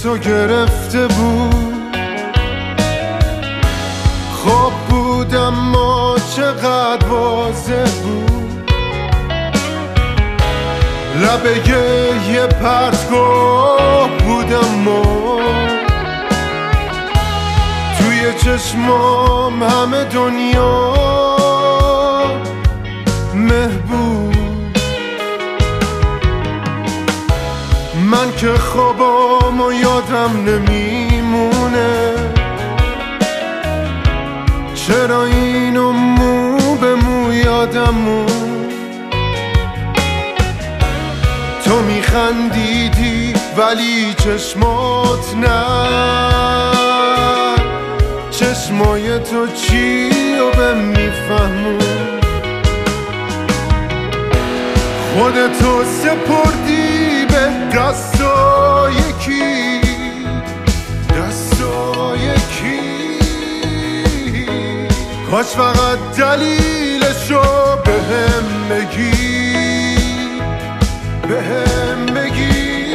تو گرفته بود. خواب بود اما چقدر واضح بود، لبه یه پرتگاه بود اما توی چشمام همه دنیا محبوب. من که خوابامو یادم نمیمونه، چرا اینو مو به مو یادمون. تو میخندیدی ولی چشمات نه، چشمای تو چی رو به میفهمون. خودتو سپردی به دستای کی، دستای کی. کاش فقط دلیلشو بهم بگی، بهم بگی.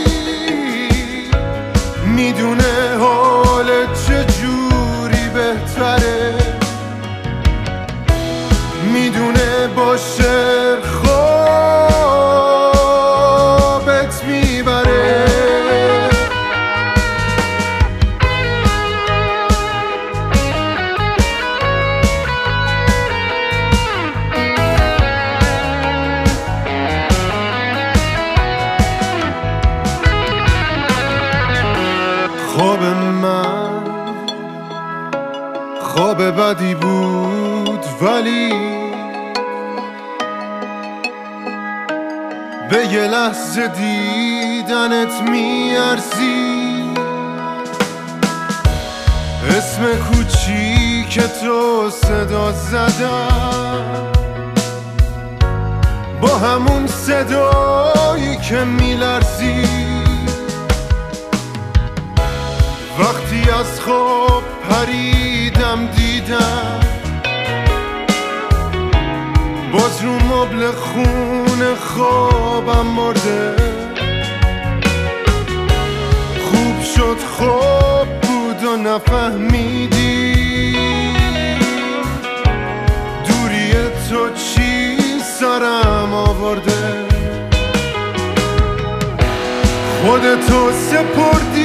میدونه حالت چجوری بهتره، میدونه با شعر خوابت میبره. خواب من خواب بدی بود، ولی به یه لحظه دیدنت میارزی. اسم کوچیک تو صدا زدم با همون صدایی که میلرزی. وقتی از خواب پریدم دیدم باز رو مبل خونه خوابم مرده. خوب شد خواب بود و نفهمیدی دوری تو چی سرم آورده. خودتو سپردی